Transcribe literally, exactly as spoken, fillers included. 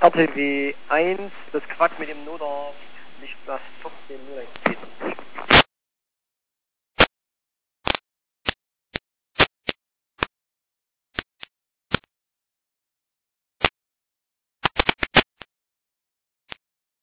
R T W eins, das Quad mit dem Noder, nicht das trotzdem nur ein